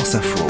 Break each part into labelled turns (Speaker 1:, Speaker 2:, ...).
Speaker 1: France Info.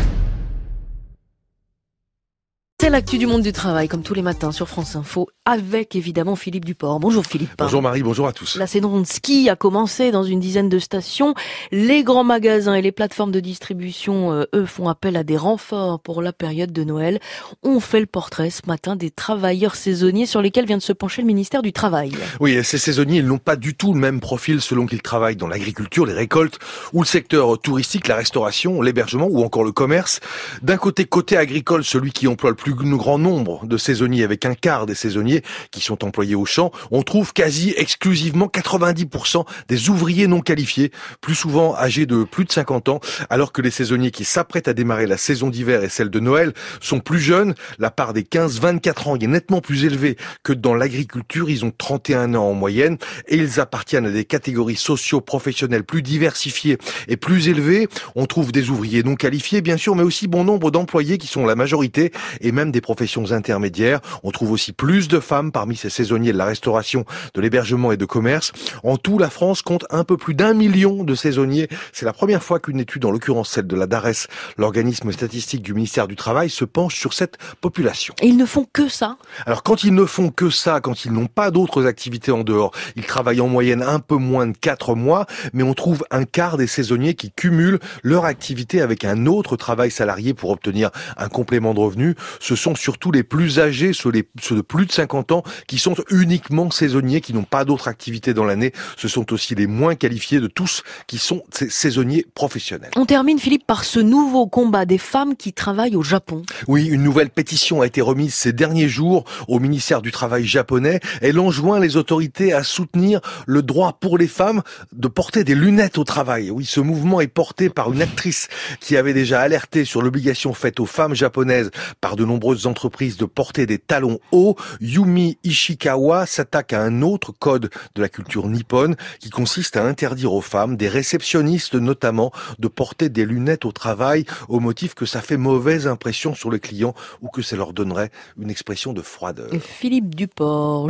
Speaker 2: C'est l'actu du monde du travail, comme tous les matins sur France Info, avec évidemment Philippe Duport. Bonjour Philippe.
Speaker 3: Bonjour Marie, bonjour à tous.
Speaker 2: La saison de ski a commencé dans une dizaine de stations. Les grands magasins et les plateformes de distribution, eux, font appel à des renforts pour la période de Noël. On fait le portrait ce matin des travailleurs saisonniers sur lesquels vient de se pencher le ministère du Travail.
Speaker 3: Oui, ces saisonniers, ils n'ont pas du tout le même profil selon qu'ils travaillent dans l'agriculture, les récoltes, ou le secteur touristique, la restauration, l'hébergement ou encore le commerce. D'un côté agricole, celui qui emploie le plus grand nombre de saisonniers, avec un quart des saisonniers qui sont employés au champ, on trouve quasi exclusivement 90% des ouvriers non qualifiés, plus souvent âgés de plus de 50 ans, alors que les saisonniers qui s'apprêtent à démarrer la saison d'hiver et celle de Noël sont plus jeunes. La part des 15-24 ans est nettement plus élevée que dans l'agriculture. Ils ont 31 ans en moyenne et ils appartiennent à des catégories socio-professionnelles plus diversifiées et plus élevées. On trouve des ouvriers non qualifiés, bien sûr, mais aussi bon nombre d'employés qui sont la majorité et même des professions intermédiaires. On trouve aussi plus de femmes parmi ces saisonniers de la restauration, de l'hébergement et de commerce. En tout, la France compte un peu plus d'1 million de saisonniers. C'est la première fois qu'une étude, en l'occurrence celle de la DARES, l'organisme statistique du ministère du Travail, se penche sur cette population.
Speaker 2: Et ils ne font que ça?
Speaker 3: Alors quand ils ne font que ça, quand ils n'ont pas d'autres activités en dehors, ils travaillent en moyenne un peu moins de 4 mois, mais on trouve un quart des saisonniers qui cumulent leur activité avec un autre travail salarié pour obtenir un complément de revenu. Ce sont surtout les plus âgés, ceux de plus de 50 ans, qui sont uniquement saisonniers, qui n'ont pas d'autres activités dans l'année. Ce sont aussi les moins qualifiés de tous qui sont ces saisonniers professionnels.
Speaker 2: On termine, Philippe, par ce nouveau combat des femmes qui travaillent au Japon.
Speaker 3: Oui, une nouvelle pétition a été remise ces derniers jours au ministère du Travail japonais. Elle enjoint les autorités à soutenir le droit pour les femmes de porter des lunettes au travail. Oui, ce mouvement est porté par une actrice qui avait déjà alerté sur l'obligation faite aux femmes japonaises par de nombreuses entreprises de porter des talons hauts. Yumi Ishikawa s'attaque à un autre code de la culture nippone qui consiste à interdire aux femmes, des réceptionnistes notamment, de porter des lunettes au travail au motif que ça fait mauvaise impression sur les clients ou que ça leur donnerait une expression de froideur.
Speaker 2: Philippe Duport.